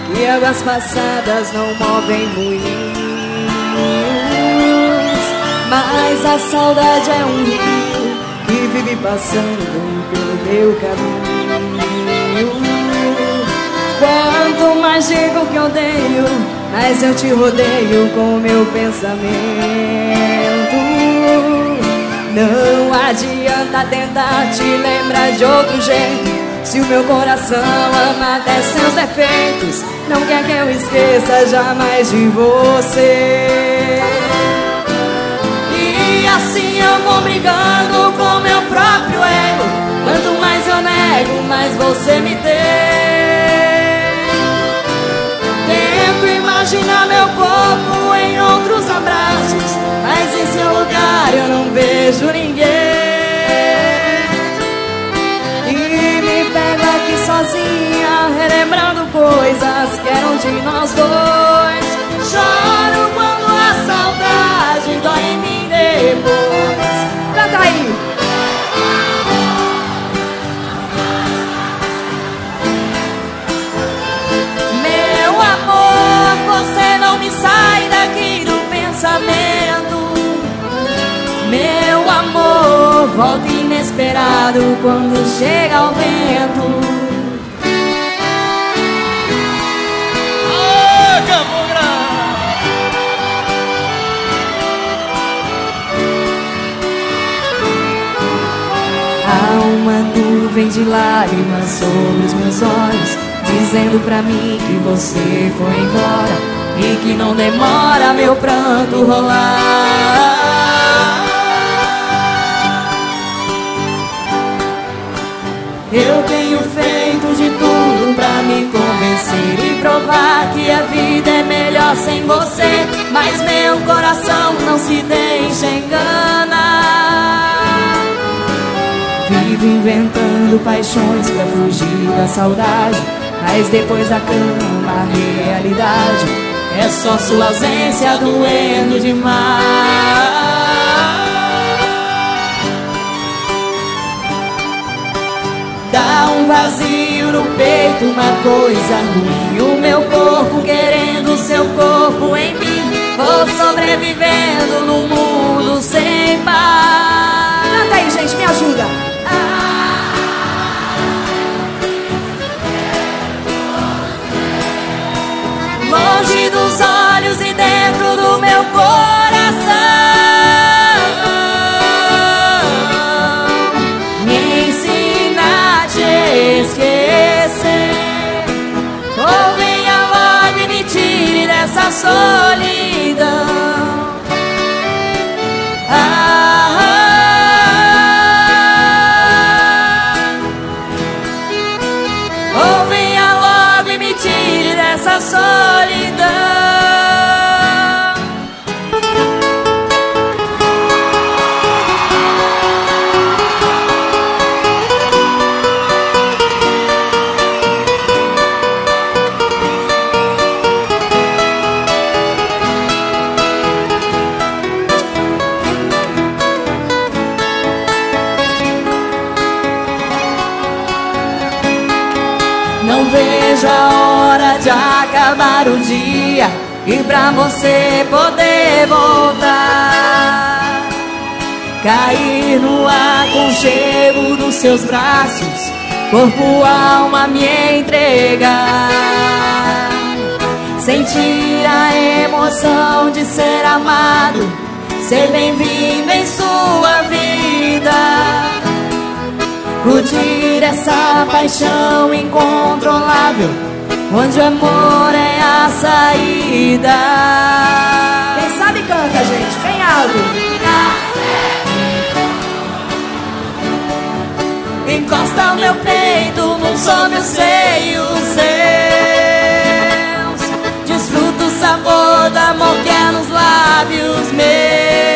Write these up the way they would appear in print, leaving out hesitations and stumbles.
que águas passadas não movem moinhos, mas a saudade é um rio que vive passando pelo meu caminho. Quanto mais digo que odeio, mas eu te rodeio com o meu pensamento. Não adianta tentar te lembrar de outro jeito, se o meu coração ama até seus defeitos. Não quer que eu esqueça jamais de você. E assim eu vou brigando com meu próprio ego. Quanto mais eu nego, mais você me tem. Tento imaginar meu corpo em outros abraços, mas em seu lugar eu não vejo ninguém. E me pego aqui sozinha, relembrando coisas que eram de nós dois. Choro quando a saudade dói em mim depois. Canta aí! Meu amor, você não me sai daqui do pensamento. Meu amor, volta inesperado quando chega o vento. Há uma nuvem de lágrimas sobre os meus olhos, dizendo pra mim que você foi embora e que não demora meu pranto rolar. Eu tenho feito de tudo pra me convencer e provar que a vida é melhor sem você, mas meu coração não se deixa enganar. Vivo inventando paixões pra fugir da saudade, mas depois da cama a realidade é só sua ausência doendo demais. Dá um vazio no peito, uma coisa ruim, o meu corpo querendo o seu corpo em mim. Vou sobrevivendo num mundo sem paz. Canta aí, gente, me ajuda. Longe dos olhos e dentro do meu coração, me ensina a te esquecer. Ou venha logo e me tire dessa solidão. Ou venha logo e me tire dessa solidão. Não vejo a hora de acabar o dia e pra você poder voltar, cair no aconchego dos seus braços, corpo, alma me entregar, sentir a emoção de ser amado, ser bem-vindo em sua vida. Curtir essa paixão incontrolável, onde o amor é a saída. Quem sabe canta, gente, bem alto. Encosta o meu peito num sob os seios seus, desfruta o sabor do amor que é nos lábios meus.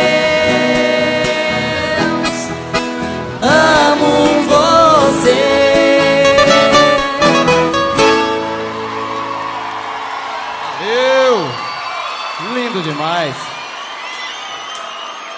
Amo você. Valeu! Lindo demais!